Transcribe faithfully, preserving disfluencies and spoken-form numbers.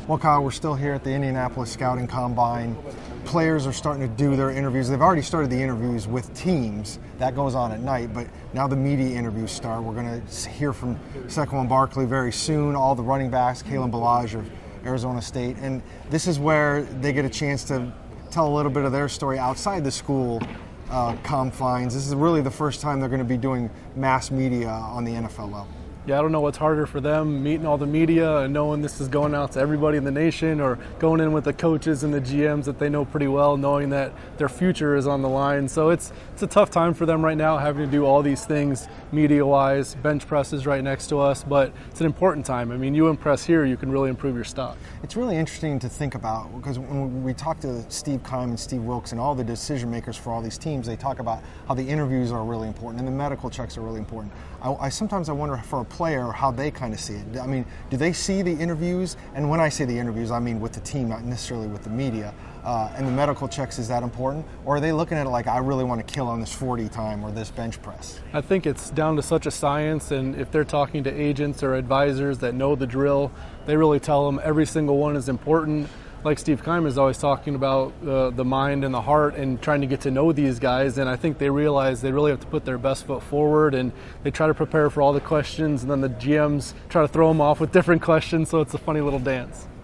Well, Kyle, we're still here at the Indianapolis Scouting Combine. Players are starting to do their interviews. They've already started the interviews with teams. That goes on at night, but now the media interviews start. We're going to hear from Saquon Barkley very soon, all the running backs, Kalen Ballage of Arizona State. And this is where they get a chance to tell a little bit of their story outside the school uh, confines. This is really the first time they're going to be doing mass media on the N F L level. Yeah, I don't know what's harder for them, meeting all the media and knowing this is going out to everybody in the nation, or going in with the coaches and the G Ms that they know pretty well, knowing that their future is on the line. So it's it's a tough time for them right now, having to do all these things media-wise. Bench press is right next to us, but it's an important time. I mean, you impress here, you can really improve your stock. It's really interesting to think about, because when we talk to Steve Keim and Steve Wilks and all the decision makers for all these teams, they talk about how the interviews are really important and the medical checks are really important. I, I sometimes I wonder for a player how they kind of see it. I mean, do they see the interviews? And when I say the interviews, I mean with the team, not necessarily with the media. Uh, and the medical checks, is that important? Or are they looking at it like, I really want to kill on this forty time or this bench press? I think it's down to such a science, and if they're talking to agents or advisors that know the drill, they really tell them every single one is important. Like Steve Keim is always talking about uh, the mind and the heart and trying to get to know these guys, and I think they realize they really have to put their best foot forward, and they try to prepare for all the questions, and then the G Ms try to throw them off with different questions, so it's a funny little dance.